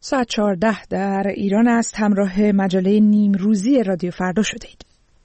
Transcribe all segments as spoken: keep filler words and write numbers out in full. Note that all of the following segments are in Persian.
ساعت چهارده در ایران است. همراه مجله نیم روزی رادیو فردا شده اید.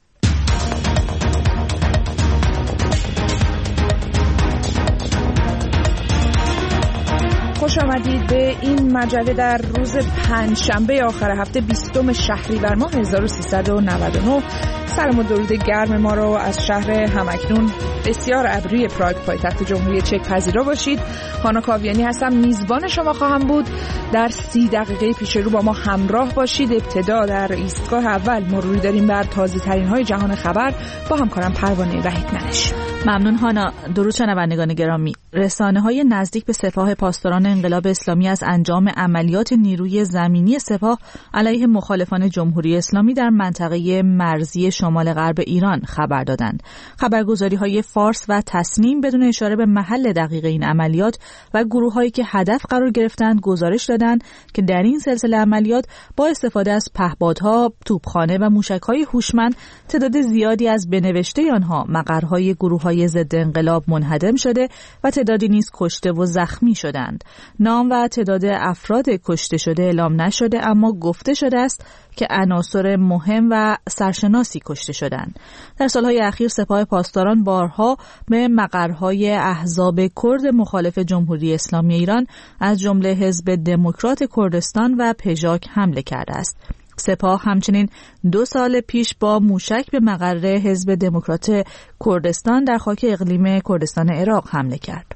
خوش آمدید به این مجله در روز پنجشنبه آخر هفته بیستم شهریور ماه هزار و سیصد و نود و نه. سلام و درود گرم ما رو از شهر همکنون بسیار ابری پراگ پایتخت جمهوری چک پذیرا باشید. هانا کاویانی هستم، میزبان شما خواهم بود. در سی دقیقه پیش رو با ما همراه باشید. ابتدا در ایستگاه اول مروری داریم بر تازه ترین های جهان خبر با همکارم پروانه وحید منش. ممنون هانا. درود شنوندگان گرامی. رسانه‌های نزدیک به سپاه پاسداران انقلاب اسلامی از انجام عملیات نیروی زمینی سپاه علیه مخالفان جمهوری اسلامی در منطقه مرزی شمال غرب ایران خبر دادند. خبرگزاری‌های فارس و تسنیم بدون اشاره به محل دقیق این عملیات و گروه‌هایی که هدف قرار گرفتند گزارش دادند که در این سلسله عملیات با استفاده از پهپادها، توپخانه و موشک‌های هوشمند تعداد زیادی از بنوشته آنها مقرهای گروه‌های ضد انقلاب منهدم شده و تعدادی نیز کشته و زخمی شدند. نام و تعداد افراد کشته شده اعلام نشده، اما گفته شده است که عناصر مهم و سرشناسی کشته شدند. در سالهای اخیر سپاه پاسداران بارها به مقرهای احزاب کرد مخالف جمهوری اسلامی ایران از جمله حزب دموکرات کردستان و پژاک حمله کرده است. سپاه همچنین دو سال پیش با موشک به مقر حزب دموکرات کردستان در خاک اقلیم کردستان عراق حمله کرد.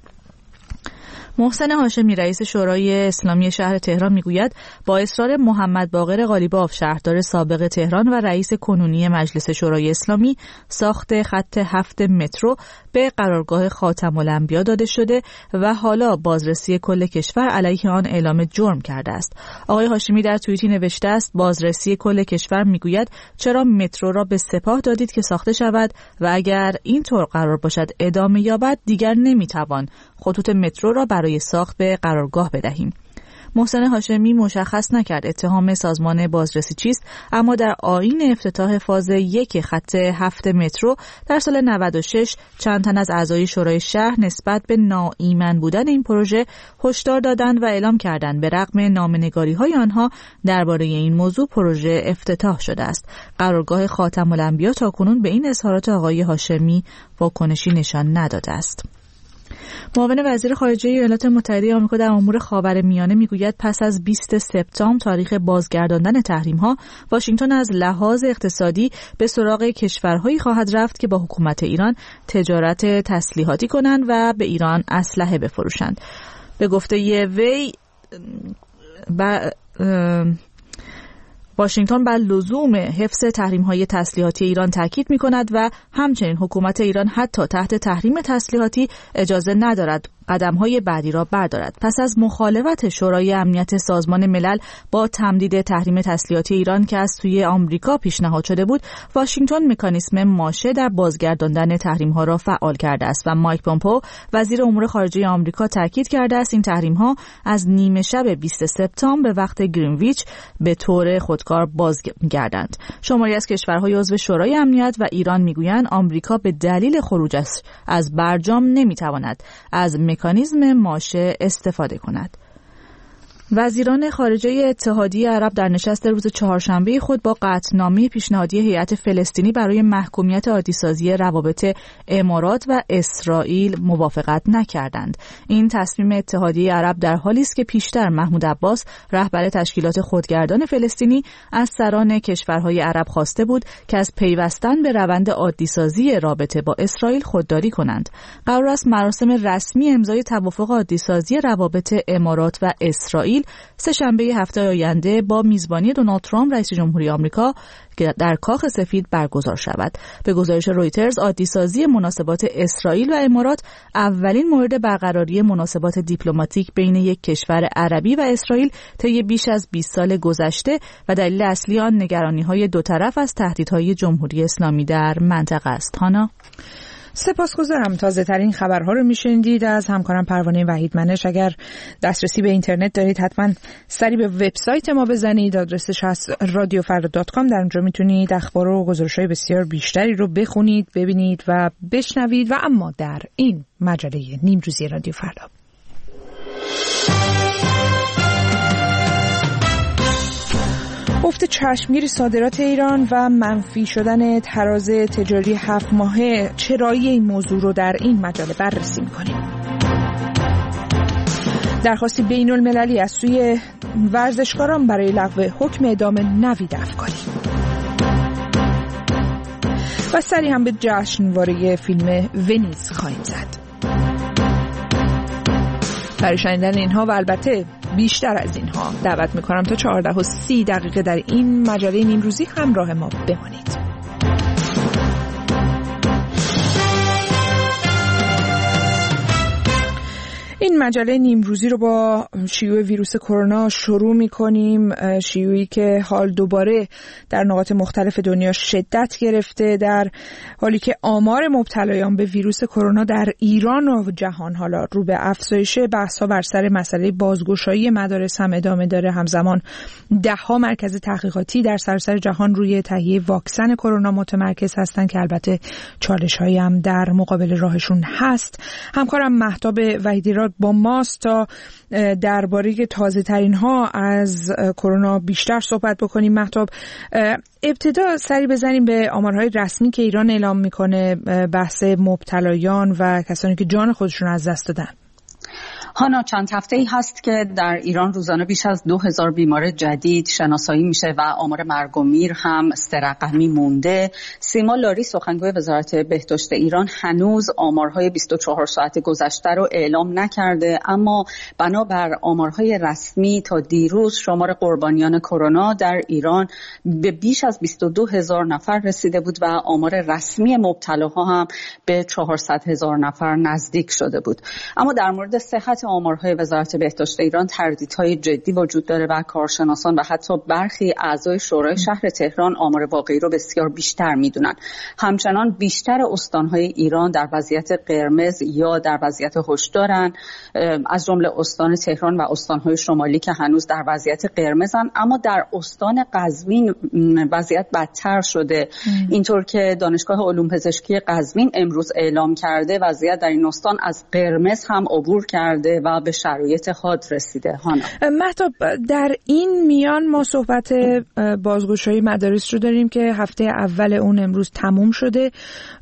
محسن هاشمی رئیس شورای اسلامی شهر تهران میگوید با اصرار محمد باقر قالیباف شهردار سابق تهران و رئیس کنونی مجلس شورای اسلامی ساخت خط هفت مترو به قرارگاه خاتم الانبیا داده شده و حالا بازرسی کل کشور علیه آن اعلام جرم کرده است. آقای هاشمی در توییتی نوشته است بازرسی کل کشور میگوید چرا مترو را به سپاه دادید که ساخته شود و اگر این طور قرار باشد ادامه یابد دیگر نمیتوان خطوط مترو را برای ساخت به قرارگاه بدهیم. محسن هاشمی مشخص نکرد اتهام سازمان بازرسی چیست، اما در آیین افتتاح فاز یک خط هفت مترو در سال نود و شش چند تن از اعضای شورای شهر نسبت به ناایمن بودن این پروژه هشدار دادند و اعلام کردند به رغم نامه‌نگاری‌های آنها درباره این موضوع پروژه افتتاح شده است. قرارگاه خاتم الانبیا تاکنون به این اظهارات آقای هاشمی واکنشی نشان نداده است. معاون وزیر خارجه ایالات متحده آمریکا در امور خاورمیانه میگوید پس از بیست سپتامبر تاریخ بازگرداندن تحریم‌ها، واشنگتن از لحاظ اقتصادی به سراغ کشورهایی خواهد رفت که با حکومت ایران تجارت تسلیحاتی کنند و به ایران اسلحه بفروشند. به گفته وی با واشنگتن بر لزوم حفظ تحریم‌های تسلیحاتی ایران تاکید می‌کند و همچنین حکومت ایران حتی تحت تحریم تسلیحاتی اجازه ندارد قدم‌های بعدی را بردارد. پس از مخالفت شورای امنیت سازمان ملل با تمدید تحریم تسلیحاتی ایران که از سوی آمریکا پیشنهاد شده بود، واشنگتن مکانیسم ماشه در بازگرداندن تحریم‌ها را فعال کرده است و مایک پومپئو وزیر امور خارجه آمریکا تاکید کرده است این تحریم‌ها از نیمه شب بیست سپتامبر به وقت گرینویچ به طور خودکار بازگردند. شماری از کشورهای عضو شورای امنیت و ایران میگویند آمریکا به دلیل خروجش از برجام نمیتواند از مکانیزم ماشه استفاده کند. وزیران خارجه اتحادیه عرب در نشست روز چهارشنبه خود با قطعنامه پیشنهادی هیئت فلسطینی برای محکومیت عادی‌سازی روابط امارات و اسرائیل موافقت نکردند. این تصمیم اتحادیه عرب در حالی است که پیشتر محمود عباس رهبر تشکیلات خودگردان فلسطینی از سران کشورهای عرب خواسته بود که از پیوستن به روند عادی‌سازی رابطه با اسرائیل خودداری کنند. قرار است مراسم رسمی امضای توافق عادی‌سازی روابط امارات و اسرائیل سه شنبه هفته آینده با میزبانی دونالد ترامپ رئیس جمهوری آمریکا در کاخ سفید برگزار شود. به گزارش رویترز عادی‌سازی مناسبات اسرائیل و امارات اولین مورد برقراری مناسبات دیپلماتیک بین یک کشور عربی و اسرائیل طی بیش از بیست سال گذشته و دلیل اصلی آن نگرانی‌های دو طرف از تهدیدهای جمهوری اسلامی در منطقه است. هانا سپاسگزارم. تازه ترین خبرها رو میشنیدید از همکارم پروانه وحید منش. اگر دسترسی به اینترنت دارید حتما سری به وبسایت ما بزنید، آدرسش هست رادیو فردا دات کام. در اونجا میتونید اخبار و گزارش‌های بسیار بیشتری رو بخونید، ببینید و بشنوید. و اما در این مجله نیم روزی رادیو فردا افت چشمگیر صادرات ایران و منفی شدن تراز تجاری هفت ماهه چرایی این موضوع رو در این مجله بررسی می‌کنیم. درخواستی بین المللی از سوی ورزشکاران برای لغو حکم اعدام نوید افکاری. و سری هم به جشنواره فیلم ونیز خواهیم زد. برای شنیدن اینها و البته بیشتر از اینها دعوت میکنم تا چهارده و سی دقیقه در این مجله نیمروزی همراه ما بمانید. این مجله نیمروزی رو با شیوع ویروس کرونا شروع می‌کنیم، شیوعی که حال دوباره در نقاط مختلف دنیا شدت گرفته، در حالی که آمار مبتلایان به ویروس کرونا در ایران و جهان حالا رو به افزایش. بحث‌ها بر سر مسئله بازگشایی مدارس هم ادامه داره. همزمان ده‌ها مرکز تحقیقاتی در سراسر جهان روی تهیه واکسن کرونا متمرکز هستند که البته چالش‌هایی هم در مقابل راهشون هست. همکارم مهتاب وحیدی را با ماست تا درباره تازه ترین ها از کرونا بیشتر صحبت بکنیم. مهتاب، ابتدا سری بزنیم به آمارهای رسمی که ایران اعلام میکنه، بحث مبتلایان و کسانی که جان خودشون از دست دادن. هانا، چند هفته‌ای هست که در ایران روزانه بیش از دو هزار بیمار جدید شناسایی میشه و آمار مرگ و میر هم سه رقمی مونده. سیما لاری، سخنگوی وزارت بهداشت ایران، هنوز آمارهای بیست و چهار ساعت گذشته رو اعلام نکرده، اما بنابر آمارهای رسمی تا دیروز شمار قربانیان کرونا در ایران به بیش از بیست و دو هزار نفر رسیده بود و آمار رسمی مبتلاها هم به چهارصد هزار نفر نزدیک شده بود. اما در مورد صحت آمارهای وزارت بهداشت ایران تردیدهای جدی وجود داره و کارشناسان و حتی برخی اعضای شورای شهر تهران آمار واقعی رو بسیار بیشتر میدونن. همچنان بیشتر استانهای ایران در وضعیت قرمز یا در وضعیت هشدارن، از جمله استان تهران و استانهای شمالی که هنوز در وضعیت قرمزن، اما در استان قزوین وضعیت بدتر شده. ام. اینطور که دانشگاه علوم پزشکی قزوین امروز اعلام کرده وضعیت در این استان از قرمز هم عبور کرده و به شرایط حاد رسیده. هانا، مهتاب، در این میان ما صحبت بازگشایی مدارس رو داریم که هفته اول اون امروز تموم شده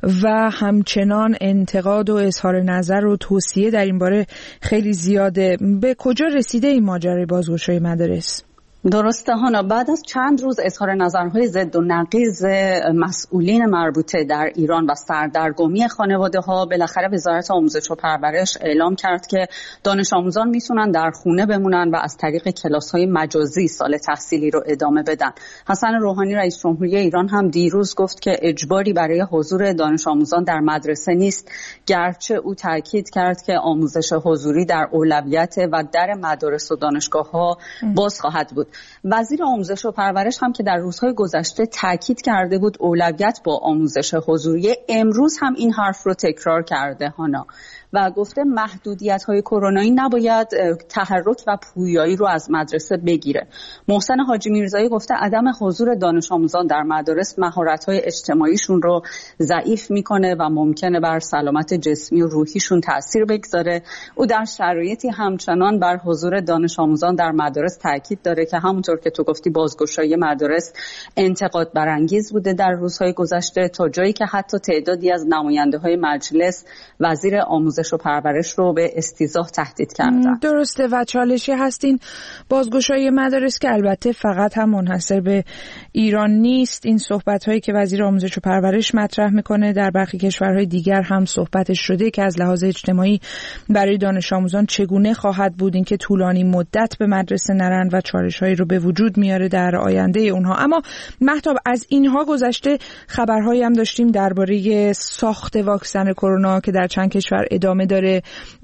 و همچنان انتقاد و اظهار نظر و توصیه در این باره خیلی زیاده. به کجا رسیده این ماجرای بازگشایی مدارس؟ درسته هانا، بعد از چند روز اظهار نظرهای ضد و نقیض مسئولین مربوطه در ایران و سردرگمی خانواده ها، بالاخره وزارت آموزش و پرورش اعلام کرد که دانش آموزان میتونن در خونه بمونن و از طریق کلاس های مجازی سال تحصیلی رو ادامه بدن. حسن روحانی رئیس جمهوری ایران هم دیروز گفت که اجباری برای حضور دانش آموزان در مدرسه نیست، گرچه او تاکید کرد که آموزش حضوری در اولویت و در مدارس و دانشگاه ها باز خواهد بود. وزیر آموزش و پرورش هم که در روزهای گذشته تاکید کرده بود اولویت با آموزش حضوری، امروز هم این حرف رو تکرار کرده هانا و گفته محدودیت‌های کرونایی نباید تحرک و پویایی رو از مدرسه بگیره. محسن حاجی میرزایی گفته عدم حضور دانش آموزان در مدارس مهارت‌های اجتماعیشون رو ضعیف میکنه و ممکنه بر سلامت جسمی و روحیشون تأثیر بگذاره. او در شرایطی همچنان بر حضور دانش آموزان در مدارس تاکید داره که همونطور که تو گفتی بازگشایی مدارس انتقاد برانگیز بوده در روزهای گذشته، تا جایی که حتی تعدادی از نماینده‌های مجلس وزیر آموزش و پرورش رو به استیضاح تهدید کردن. درسته و چالشی هستین بازگشایی مدارس که البته فقط هم منحصر به ایران نیست. این صحبت هایی که وزیر آموزش و پرورش مطرح میکنه در برخی کشورهای دیگر هم صحبتش شده که از لحاظ اجتماعی برای دانش آموزان چگونه خواهد بود اینکه طولانی مدت به مدرسه نرن و چالش هایی رو به وجود میاره در آینده اونها. اما مهتاب، از اینها گذشته خبرهایی هم داشتیم درباره ساخت واکسن کرونا که در چند کشور ادامه داره،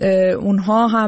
اونها هم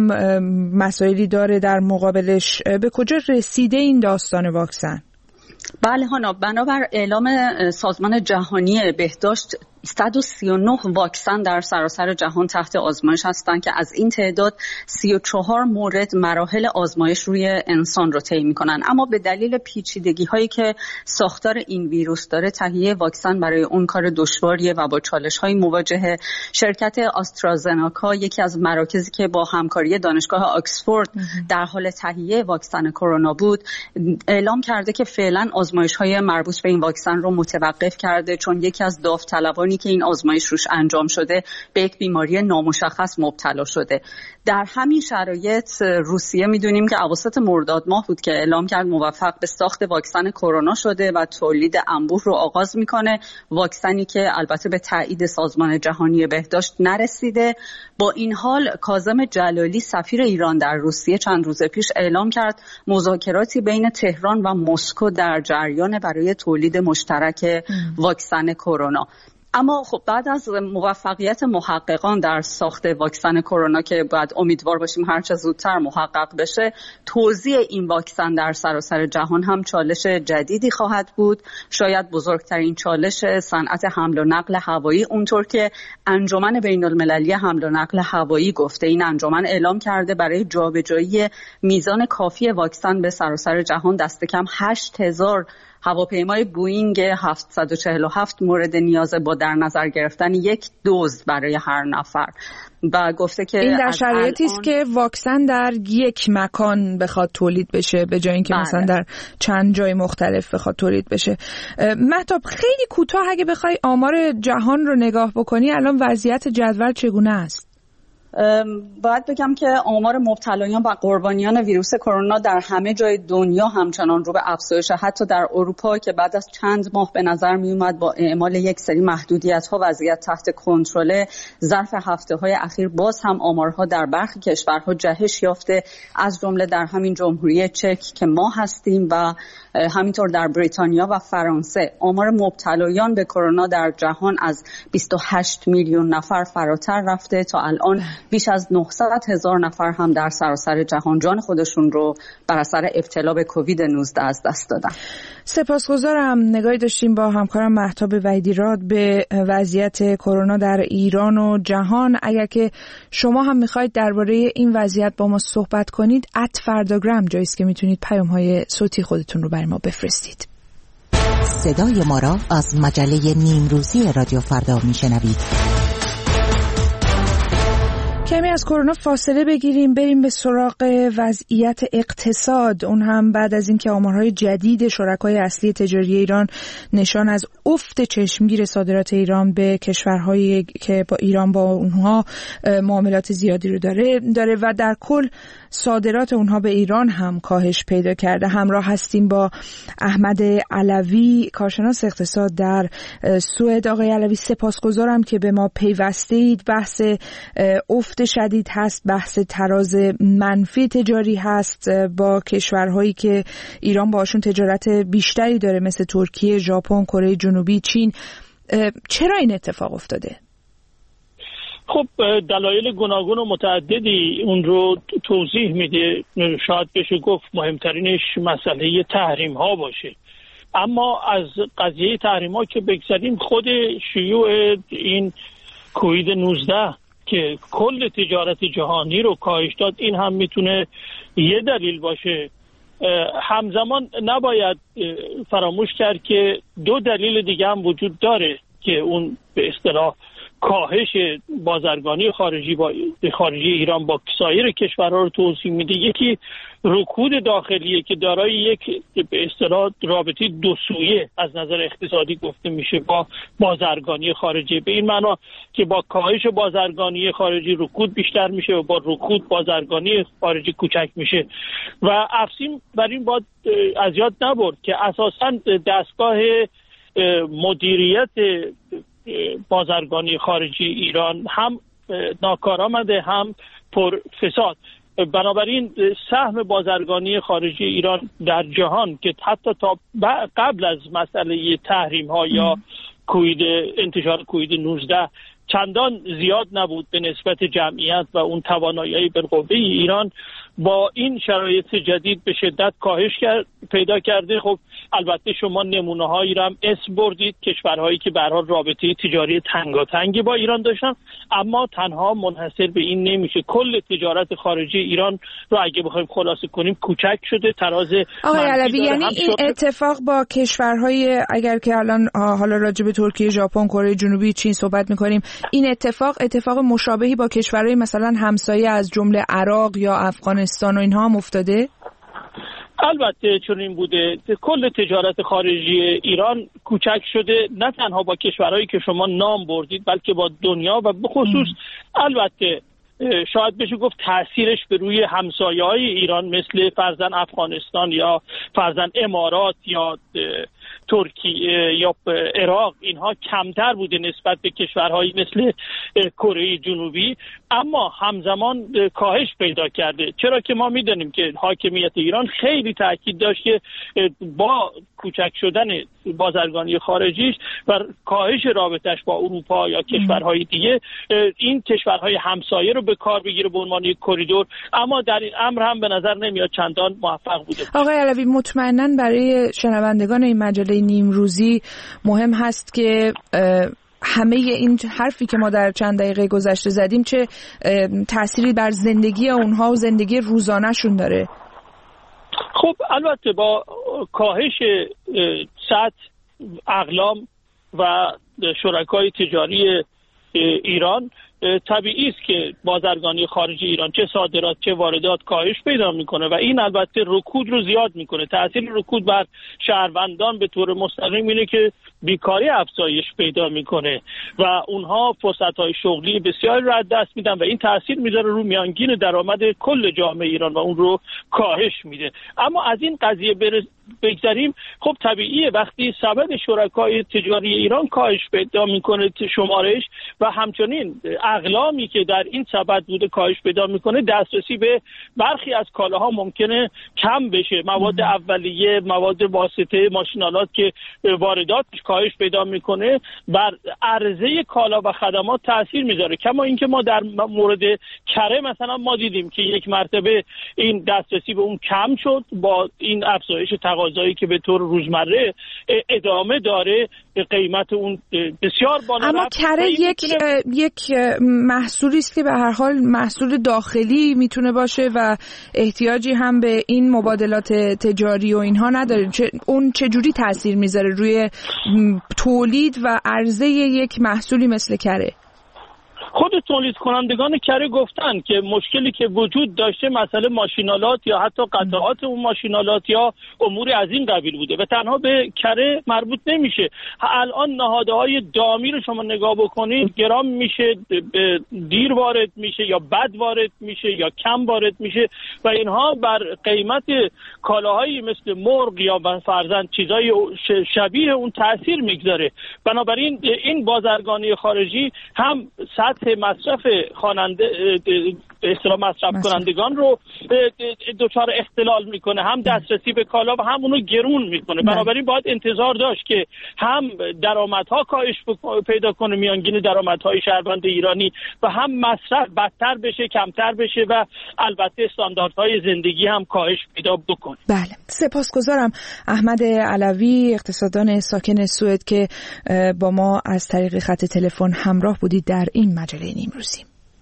مسائلی داره در مقابلش. به کجا رسیده این داستان واکسن؟ بله هانا، بنابر اعلام سازمان جهانی بهداشت صد و سی و نه واکسن در سراسر جهان تحت آزمایش هستند که از این تعداد سی و چهار مورد مراحل آزمایش روی انسان رو طی می‌کنن. اما به دلیل پیچیدگی‌هایی که ساختار این ویروس داره، تهیه واکسن برای اون کار دشواریه و با چالش‌های مواجهه. شرکت آسترازنکا، یکی از مراکزی که با همکاری دانشگاه آکسفورد در حال تهیه واکسن کرونا بود، اعلام کرده که فعلا آزمایش‌های مربوط به این واکسن رو متوقف کرده، چون یکی از داوطلبانی که این آزمایش روش انجام شده به یک بیماری نامشخص مبتلا شده. در همین شرایط روسیه میدونیم که اواسط مرداد ماه بود که اعلام کرد موفق به ساخت واکسن کرونا شده و تولید انبوه رو آغاز میکنه، واکسنی که البته به تایید سازمان جهانی بهداشت نرسیده. با این حال کاظم جلالی سفیر ایران در روسیه چند روز پیش اعلام کرد مذاکراتی بین تهران و مسکو در جریان برای تولید مشترک واکسن کرونا. اما خب بعد از موفقیت محققان در ساخت واکسن کرونا که باید امیدوار باشیم هر چه زودتر محقق بشه، توزیع این واکسن در سراسر جهان هم چالش جدیدی خواهد بود. شاید بزرگترین چالش صنعت حمل و نقل هوایی، اونطور که انجمن بین‌المللی حمل و نقل هوایی گفته. این انجمن اعلام کرده برای جابجایی میزان کافی واکسن به سراسر جهان دست کم هشت هزار هواپیمای بوئینگ هفتصد و چهل و هفت مورد نیاز با در نظر گرفتن یک دوز برای هر نفر و گفته که این در شرایطی است که واکسن در یک مکان بخواد تولید بشه به جای اینکه مثلا در چند جای مختلف بخواد تولید بشه. مهتاب خیلی کوتاه اگه بخوای آمار جهان رو نگاه بکنی، الان وضعیت جدول چگونه است؟ باید بگم که آمار مبتلایان و قربانیان ویروس کرونا در همه جای دنیا همچنان رو به افزایش، حتی در اروپا که بعد از چند ماه به نظر می اومد با اعمال یک سری محدودیت‌ها وضعیت تحت کنترل، ظرف هفته‌های اخیر باز هم آمارها در برخی کشورها جهش یافته، از جمله در همین جمهوری چک که ما هستیم و همینطور در بریتانیا و فرانسه. آمار مبتلایان به کرونا در جهان از بیست و هشت میلیون نفر فراتر رفته. تا الان بیش از نهصد هزار نفر هم در سراسر جهان جان خودشون رو بر اثر ابتلا به کووید نوزده از دست دادن. سپاسگزارم. نگاهی داشتیم با همکارم مهتاب وحیدی‌راد به وضعیت کرونا در ایران و جهان. اگر که شما هم میخواید درباره این وضعیت با ما صحبت کنید، ات فرداگرام جاییست که میتونید پیام‌های صوتی خودتون رو برای ما بفرستید. صدای ما را از مجله نیمروزی رادیو فردا میشنوید. کمی از کرونا فاصله بگیریم، بریم به سراغ وضعیت اقتصاد. اون هم بعد از اینکه آمارهای جدید شرکای اصلی تجاری ایران نشان از افت چشمگیر صادرات ایران به کشورهایی که با ایران با اونها معاملات زیادی رو داره داره و در کل صادرات اونها به ایران هم کاهش پیدا کرده. همراه هستیم با احمد علوی، کارشناس اقتصاد در سوئد. آقای علوی، سپاسگزارم که به ما پیوستید. بحث افت شدید هست، بحث تراز منفی تجاری هست با کشورهایی که ایران باشون تجارت بیشتری داره مثل ترکیه، ژاپن، کره جنوبی، چین. چرا این اتفاق افتاده؟ خب دلایل گوناگون و متعددی اون رو توضیح میده. شاید بشه گفت مهمترینش مسئله تحریم ها باشه. اما از قضیه تحریم ها که بگذاریم، خود شیوع این کووید نوزده که کل تجارت جهانی رو کاهش داد، این هم میتونه یه دلیل باشه. همزمان نباید فراموش کرد که دو دلیل دیگه هم وجود داره که اون به اصطلاح کاهش بازرگانی خارجی با خارجی ایران با سایر کشورها رو توضیح میده. یکی رکود داخلیه که دارای یک به اصطلاح رابطه دو سویه از نظر اقتصادی گفته میشه با بازرگانی خارجی، به این معنا که با کاهش بازرگانی خارجی رکود بیشتر میشه و با رکود بازرگانی خارجی کوچک میشه. و افسین بر این باید از یاد نبرد که اساساً دستگاه مدیریت بازرگانی خارجی ایران هم ناکارآمده هم پر فساد. بنابراین سهم بازرگانی خارجی ایران در جهان که حتی تا قبل از مسئله تحریم ها یا کووید انتشار کووید نوزده چندان زیاد نبود به نسبت جمعیت و اون توانایی بالقوه ایران، با این شرایط جدید به شدت کاهش پیدا کرده. خب البته شما نمونه هایی را هم اسم بردید، کشورهایی که به هر حال رابطه تجاری تنگاتنگی با ایران داشتن، اما تنها منحصر به این نمیشه. کل تجارت خارجی ایران رو اگه بخوایم خلاصه کنیم کوچک شده، تراز آقای علوی یعنی این اتفاق با کشورهای، اگر که الان حالا راجع به ترکیه، ژاپن، کره جنوبی، چین صحبت می‌کنیم، این اتفاق اتفاق مشابهی با کشورهای مثلا همسایه از جمله عراق یا افغانستان و اینها هم افتاده؟ البته چون این بوده، کل تجارت خارجی ایران کوچک شده، نه تنها با کشورهایی که شما نام بردید بلکه با دنیا و به خصوص ام. البته شاید بشه گفت تأثیرش به روی همسایه‌های ایران مثل فرضاً افغانستان یا فرضاً امارات یا ترکیه یا عراق، اینها کمتر بوده نسبت به کشورهایی مثل کره جنوبی، اما همزمان کاهش پیدا کرده. چرا که ما میدونیم که حاکمیت ایران خیلی تاکید داشت که با کوچک شدن بازرگانی خارجیش و کاهش رابطش با اروپا یا کشورهای دیگه، این کشورهای همسایه رو به کار بگیره به عنوان یک کریدور، اما در این امر هم به نظر نمیاد چندان موفق بوده. آقای علوی، مطمئناً برای شنوندگان این مجله نیمروزی مهم هست که همه این حرفی که ما در چند دقیقه گذشته زدیم چه تأثیری بر زندگی اونها و زندگی روزانه‌شون داره. خب البته با کاهش سطح اقلام و شرکای تجاری ایران طبیعی است که بازرگانی خارجی ایران چه صادرات چه واردات کاهش پیدا میکنه و این البته رکود رو زیاد میکنه. تأثیر رکود بر شهروندان به طور مستقیم اینه که بیکاری افزایش پیدا میکنه و اونها فرصت‌های شغلی بسیاری رو از دست میدن و این تأثیر میذاره رو میانگین درآمد کل جامعه ایران و اون رو کاهش میده. اما از این قضیه بگذاریم، خب طبیعیه وقتی سبد شرکای تجاری ایران کاهش پیدا میکنه شمارش و همچنین اقلامی که در این سبد بوده کاهش پیدا میکنه، دسترسی به برخی از کالاها ممکنه کم بشه. مواد اولیه، مواد واسطه، ماشینالات که وارداتش کاهش پیدا میکنه بر عرضه کالا و خدمات تاثیر میذاره. کما اینکه ما در مورد کره مثلا ما دیدیم که یک مرتبه این دسترسی به اون کم شد با این افزایش تقاضایی که به طور روزمره ادامه داره، قیمت اون بسیار بالا اما رفت. کره یک یک محصولی است که به هر حال محصول داخلی میتونه باشه و احتیاجی هم به این مبادلات تجاری و اینها نداره. چه اون چه جوری تاثیر میذاره روی تولید و عرضه یک محصولی مثل کره؟ خود تولید کنندگان کره گفتن که مشکلی که وجود داشته مسئله ماشینالات یا حتی قطعات اون ماشینالات یا امور از این قبیل بوده و تنها به کره مربوط نمیشه. الان نهادهای دامی رو شما نگاه بکنید، گرام میشه، دیر وارد میشه یا بد وارد میشه یا کم وارد میشه و اینها بر قیمت کالاهایی مثل مرغ یا فرضاً چیزای شبیه اون تاثیر میگذاره. بنابراین این بازرگانی خارجی هم سطح مصرف خواننده به اصطلاح مصرف کنندگان رو دچار اختلال میکنه، هم دسترسی به کالا و هم اونو گرون میکنه. بنابراین باید انتظار داشت که هم درآمدها کاهش پیدا کنه، میانگین درآمدهای شهروند ایرانی، و هم مصرف بدتر بشه، کمتر بشه و البته استانداردهای زندگی هم کاهش پیدا بکنه. بله، سپاسگزارم احمد علوی، اقتصاددان ساکن سوئد که با ما از طریق خط تلفن همراه بودید در این مجله نیمروزی.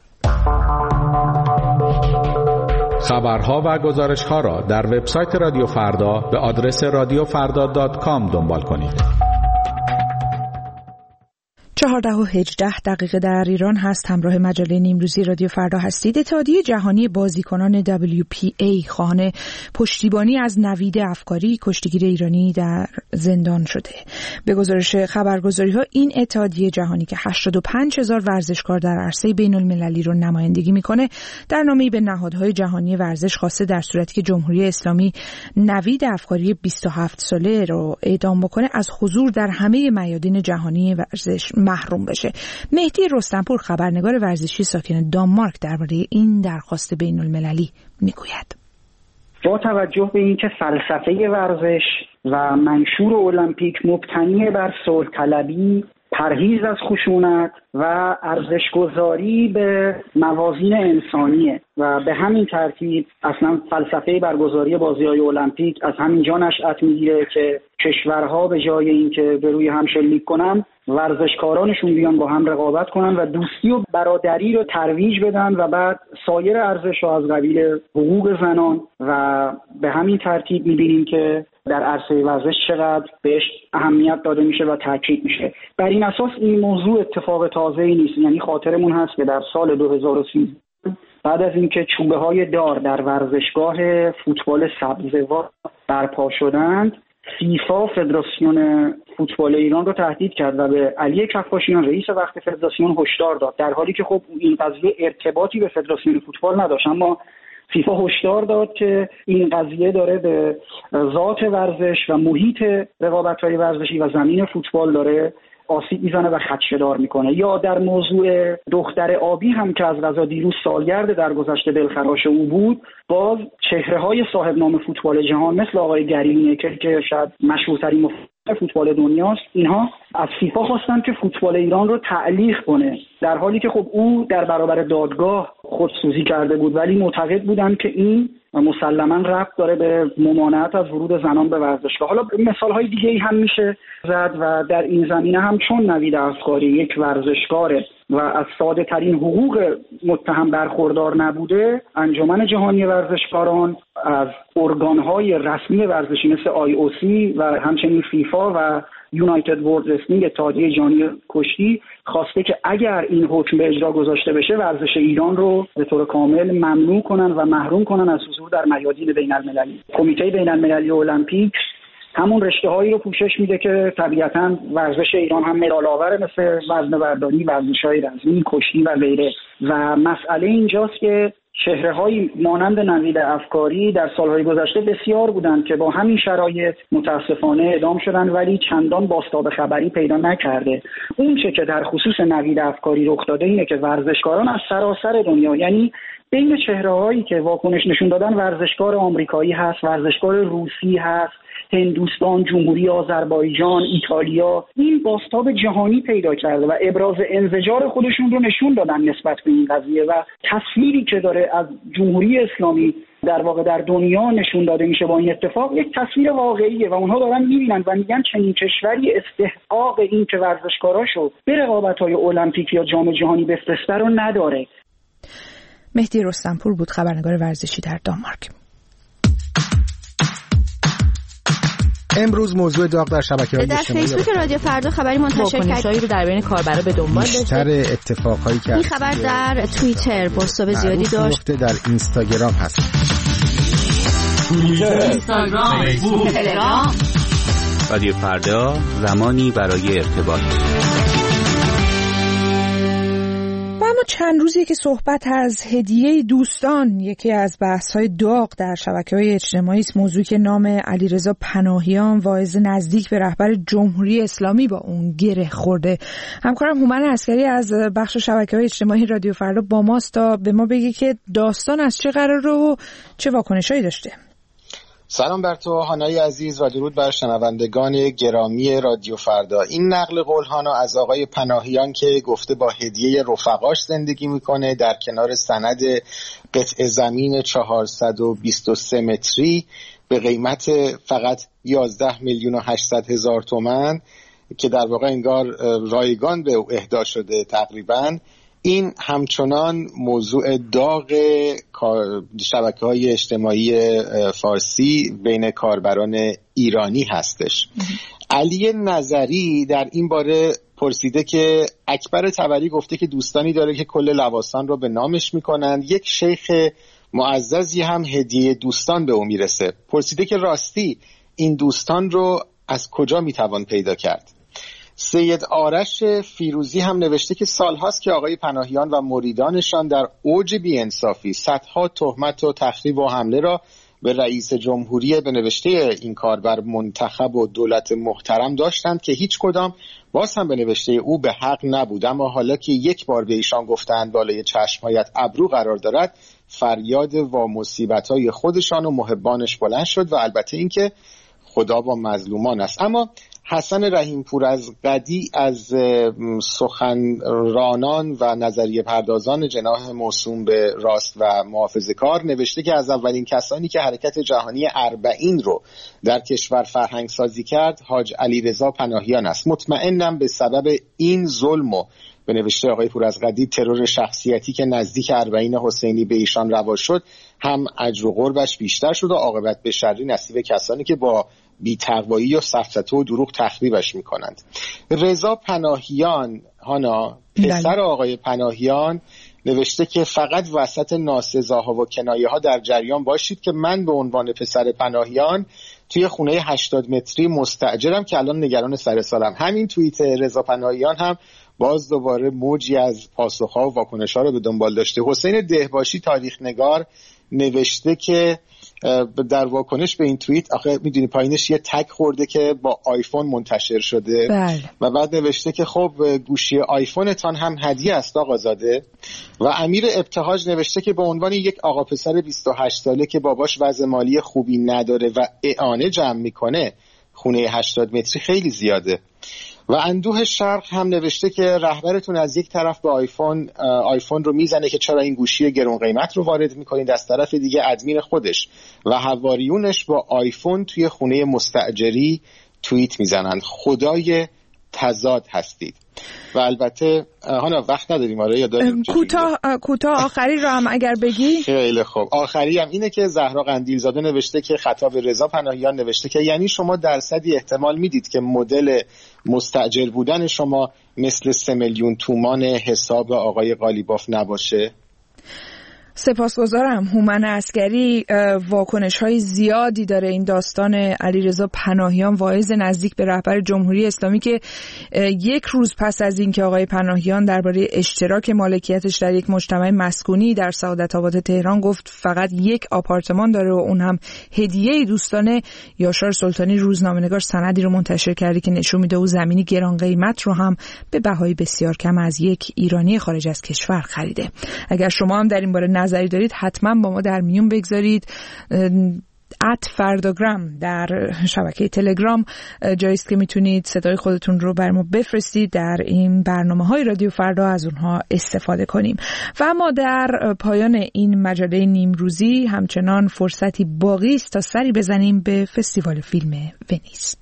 خبرها و گزارش‌ها را در وبسایت رادیو فردا به آدرس رادیو فردا دات کام دنبال کنید. چهارده و هجده دقیقه در ایران هست. همراه مجله نیمروزی رادیو فردا هستید. اتحادیه جهانی بازیکنان دبلیو پی ای خواهان پشتیبانی از نوید افکاری، کشتیگیر ایرانی در زندان شده. به گزارش خبرگزاری‌ها این اتحادیه جهانی که هشتاد و پنج هزار ورزشکار در عرصه بین‌المللی رو نمایندگی میکنه، در نامه‌ای به نهادهای جهانی ورزش خواسته در صورتی که جمهوری اسلامی نوید افکاری بیست و هفت ساله رو اعدام بکنه از حضور در همه میادین جهانی ورزش محروم بشه. مهدی رستمپور، خبرنگار ورزشی ساکن دانمارک، درباره این درخواست بین المللی میگوید. با توجه به اینکه فلسفه ورزش و منشور المپیک مبتنی بر صلح طلبی، پرهیز از خشونت و ارزش‌گذاری به موازین انسانیه و به همین ترتیب اصلا فلسفه برگزاری بازی‌های المپیک از همینجا نشأت میگیره که کشورها به جای اینکه به روی هم شلیک کنن ورزشکارانشون بیان با هم رقابت کنن و دوستی و برادری رو ترویج بدن و بعد سایر ارزش‌ها از قبیل حقوق زنان و به همین ترتیب می‌بینیم که در عرصه ورزش چقدر بهش اهمیت داده میشه و تاکید میشه. بر این اساس این موضوع اتفاق تازه‌ای نیست. یعنی خاطرمون هست که در سال دو هزار و سیزده بعد از اینکه چوبه های دار در ورزشگاه فوتبال سبزوار برپا شدند، فیفا فدراسیون فوتبال ایران رو تهدید کرد و به علی کفاشیان رئیس وقت فدراسیون هشدار داد، در حالی که خب این قضیه ارتباطی به فدراسیون فوتبال نداشت، اما فیفا هشدار داد که این قضیه داره به ذات ورزش و محیط رقابت‌های ورزشی و زمین فوتبال داره آسیب میزنه و خدشه‌دار میکنه. یا در موضوع دختر آبی هم که از قضا دیروز سالگرد درگذشت دلخراش او بود، باز چهره‌های صاحب نام فوتبال جهان مثل آقای گری لینکر که شاید مشهورترین مفکر فوتبال دنیاست، اینها از فیفا خواستن که فوتبال ایران رو تعلیق کنه، در حالی که خب او در برابر دادگاه خودسوزی کرده بود، ولی معتقد بودن که این مسلماً ربط داره به ممانعت از ورود زنان به ورزشگاه. حالا مثال‌های دیگه‌ای هم میشه زد و در این زمینه هم چون نوید افکاری یک ورزشکاره و از ساده ترین حقوق متهم برخوردار نبوده، انجمن جهانی ورزشکاران از ارگان‌های رسمی ورزشی مثل آی او سی و همچنین فیفا و یونایتد ورلد رسلینگ، اتحادیه جهانی کشتی، خواسته که اگر این حکم به اجرا گذاشته بشه ورزش ایران رو به طور کامل ممنوع کنن و محروم کنن از حضور در میادین بین المللی. کمیته بین المللی المپیک همون رشته‌هایی رو پوشش میده که طبیعتاً ورزش ایران هم مدال آوره، مثل وزنه‌برداری، ورزش‌های رزمی، کشتی و غیره. و مسئله اینجاست که چهره‌هایی مانند نوید افکاری در سالهای گذشته بسیار بودند که با همین شرایط متاسفانه اعدام شدند، ولی چندان بازتاب خبری پیدا نکرده. اون چه که در خصوص نوید افکاری رخ داده اینه که ورزشکاران از سراسر دنیا، یعنی بین چهره‌هایی که واکنش نشون دادن، ورزشکار آمریکایی هست، ورزشکار روسی هست، هندوستان، جمهوری آذربایجان، ایتالیا، این بازتاب جهانی پیدا کرده و ابراز انزجار خودشون رو نشون دادن نسبت به این قضیه و تصویری که داره از جمهوری اسلامی در واقع در دنیا نشون داده میشه با این اتفاق یک تصویر واقعیه و اونها دارن میبینن و میگن چنین کشوری استحقاق این که ورزشکاراشو به رقابت‌های المپیک یا جام جهانی بفرسته رو نداره. مهدی رستمپور بود، خبرنگار ورزشی در دانمارک. امروز موضوع داغ در شبکه‌های اجتماعی در فیسبوک رادیو فردا خبری منتشر کرد رو در بین کاربرا به دنبال داشته. بیشتر اتفاقایی که این خبر در توییتر بازتاب زیادی داشت، در اینستاگرام هست. توییتر، اینستاگرام، فیسبوک، تلگرام. رادیو فردا، زمانی برای ارتباط. اما چند روزیه که صحبت از هدیه دوستان یکی از بحث‌های داغ در شبکه‌های اجتماعی است، موضوعی که نام علیرضا پناهیان، واعظ نزدیک به رهبر جمهوری اسلامی، با اون گره خورده. همکارم هومن عسکری از بخش شبکه‌های اجتماعی رادیو فردا با ماست تا به ما بگه که داستان از چه قراره و چه واکنشایی داشته. سلام بر تو هانای عزیز و درود بر شنوندگان گرامی رادیو فردا. این نقل قول هانا از آقای پناهیان که گفته با هدیه رفقاش زندگی میکنه در کنار سند قطع زمین چهارصد و بیست و سه متری به قیمت فقط یازده میلیون و هشتصد هزار تومان که در واقع انگار رایگان به او اهدا شده تقریباً، این همچنان موضوع داغ شبکه‌های اجتماعی فارسی بین کاربران ایرانی هستش. علی نظری در این باره پرسیده که اکبر طبری گفته که دوستانی داره که کل لواسان رو به نامش میکنن، یک شیخ معززی هم هدیه دوستان به او میرسه. پرسیده که راستی این دوستان رو از کجا میتوان پیدا کرد؟ سید آرش فیروزی هم نوشته که سالهاست که آقای پناهیان و مریدانشان در اوج بی‌انصافی صدها تهمت و تخریب و حمله را به رئیس جمهوری به نوشته این کاربر منتخب و دولت محترم داشتند که هیچ کدام باز هم به نوشته او به حق نبود. اما حالا که یک بار به ایشان گفتند بالای چشمهایت ابرو قرار دارد، فریاد و مصیبت‌های خودشان و محبانش بلند شد و البته اینکه خدا با مظلومان است. اما حسن رحیمپور از قدی از سخنرانان و نظریه پردازان جناح موسوم به راست و محافظه‌کار نوشته که از اولین کسانی که حرکت جهانی اربعین رو در کشور فرهنگ سازی کرد حاج علیرضا پناهیان است. مطمئنم به سبب این ظلم و به نوشته آقای پور از قدی ترور شخصیتی که نزدیک اربعین حسینی به ایشان روا شد هم اجر و قربش بیشتر شد و عاقبت به شری نصیب کسانی که با بی‌تقوایی و سفسطه و دروغ تخریبش میکنند. رضا پناهیان هانا پسر آقای پناهیان نوشته که فقط وسط ناسزاها و کنایه ها در جریان باشید که من به عنوان پسر پناهیان توی خونه هشتاد متری مستاجرم که الان نگران سر سالم. همین توییت رضا پناهیان هم باز دوباره موجی از پاسخ‌ها و واکنش‌ها رو به دنبال داشته. حسین دهباشی تاریخ نگار نوشته که در واکنش به این توییت، آخه میدونی پایینش یه تگ خورده که با آیفون منتشر شده بله. و بعد نوشته که خب گوشی آیفونتان هم هدیه است آقازاده. و امیر ابتهاج نوشته که به عنوان یک آقا پسر بیست و هشت ساله که باباش وضع مالی خوبی نداره و اعانه جمع میکنه خونه هشتاد متری خیلی زیاده. و اندوه شرق هم نوشته که رهبرتون از یک طرف به آیفون آیفون رو میزنه که چرا این گوشی گرون قیمت رو وارد میکنید، از طرف دیگه ادمین خودش و حواریونش با آیفون توی خونه مستاجری توییت میزنن خدای تضاد هستید. و البته هانا وقت نداریم آره یا داریم کوتاه کوتاه آخری رو هم اگر بگی. خیلی خوب. آخری هم اینه که زهرا قندیلزاده نوشته که خطاب رضا پناهیان نوشته که یعنی شما درصدی احتمال میدید که مدل مستاجر بودن شما مثل سه میلیون تومان حساب آقای قالیباف نباشه؟ سپاسگزارم. هومن عسگری واکنش های زیادی داره این داستان علیرضا پناهیان، واعظ نزدیک به رهبر جمهوری اسلامی که یک روز پس از اینکه آقای پناهیان درباره اشتراک مالکیتش در یک مجتمع مسکونی در سعادت آباد تهران گفت فقط یک آپارتمان داره و اون هم هدیه دوستانه، یاشار سلطانی روزنامه‌نگار سندی رو منتشر کرده که نشون میده او زمینی گران قیمت رو هم به بهای بسیار کم از یک ایرانی خارج از کشور خریده. اگر شما هم در این باره نظری دارید حتما با ما در میون بگذارید. ات فرداگرام در شبکه تلگرام جاییست که میتونید صدای خودتون رو بر ما بفرستید، در این برنامه‌های رادیو فردا از اونها استفاده کنیم. و اما در پایان این مجله نیمروزی همچنان فرصتی باقی است تا سری بزنیم به فستیوال فیلم ونیز.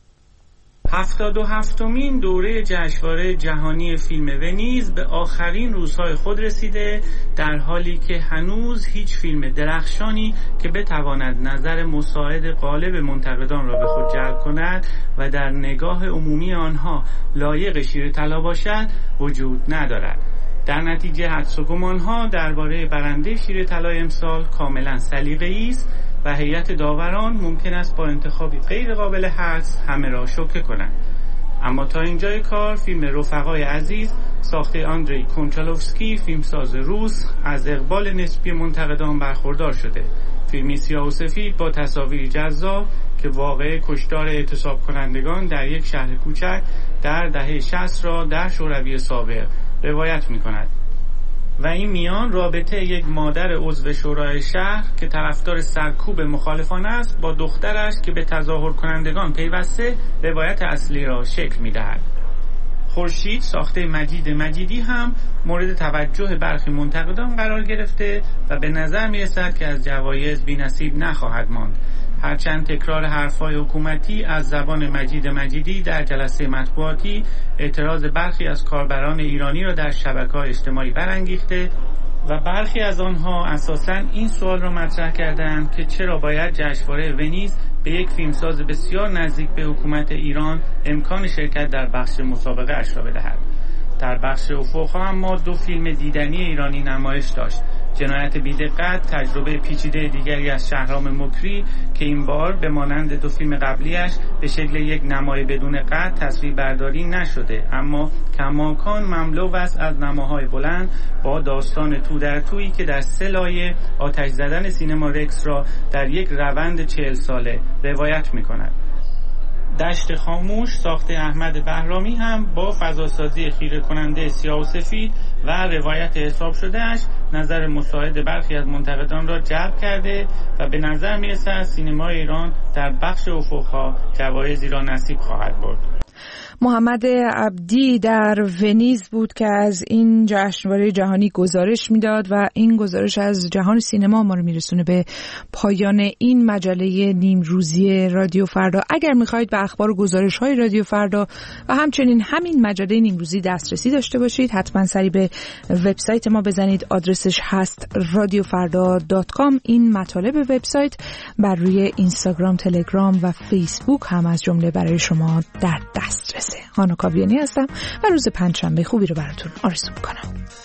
هفتاد و هفتمین دوره جشنواره جهانی فیلم ونیز به آخرین روزهای خود رسیده، در حالی که هنوز هیچ فیلم درخشانی که بتواند نظر مساعد غالب منتقدان را به خود جلب کند و در نگاه عمومی آنها لایق شیر طلا باشد وجود ندارد. در نتیجه حدس و گمان‌ها درباره برنده شیر طلای امسال کاملا سلیقه‌ای است و هیئت داوران ممکن است با انتخابی غیر قابل حدس همه را شوکه کنند. اما تا اینجای کار فیلم رفقای عزیز ساخته آندری کنچالوفسکی فیلمساز روس از اقبال نسبی منتقدان برخوردار شده. فیلمی سیاه و سفید با تصاویری جذاب که واقعه کشتار اعتصاب کنندگان در یک شهر کوچک در دهه شصت را در شوروی سابق روایت می کند. و این میان رابطه یک مادر عضو شورای شهر که طرفدار سرکوب مخالفان است با دخترش که به تظاهر کنندگان پیوسته روایت اصلی را شکل می دهد. خورشید ساخته مجید مجیدی هم مورد توجه برخی منتقدان قرار گرفته و به نظر می رسد که از جوایز بی نصیب نخواهد ماند. هرچند تکرار حرفهای حکومتی از زبان مجید مجیدی در جلسه مطبوعاتی اعتراض برخی از کاربران ایرانی را در شبکه‌های اجتماعی برانگیخته و برخی از آنها اساساً این سوال را مطرح کردند که چرا باید جشنواره ونیز به یک فیلمساز بسیار نزدیک به حکومت ایران امکان شرکت در بخش مسابقه اش را بدهد. در بخش افق‌ها اما دو فیلم دیدنی ایرانی نمایش داشت. جنایت بی‌دقت تجربه پیچیده دیگری از شهرام مکری که این بار به مانند دو فیلم قبلیش به شکل یک نمای بدون قطع تصویر برداری نشده، اما کماکان مملو است از نماهای بلند با داستان تو در تویی که در سه لایه آتش زدن سینما رکس را در یک روند چهل ساله روایت می کند. دشت خاموش ساخته احمد بهرامی هم با فضاسازی خیره کننده سیاه و سفید و روایت حساب شدهش نظر مساعد برخی از منتقدان را جلب کرده و به نظر میرسد سینما ایران در بخش افق‌ها جوایزی را نصیب خواهد برد. محمد عبدی در ونیز بود که از این جشنواره جهانی گزارش میداد و این گزارش از جهان سینما ما رو میرسونه به پایان این مجله نیمروزی رادیو فردا. اگر میخواهید به اخبار و گزارش های رادیو فردا و همچنین همین مجله نیمروزی دسترسی داشته باشید، حتما سری به وبسایت ما بزنید. آدرسش هست رادیو فردا دات کام. این مطالب وبسایت بر روی اینستاگرام، تلگرام و فیسبوک هم از جمله برای شما در دسترسه. هانا کاویانی هستم و روز پنجشنبه خوبی رو براتون آرزو میکنم.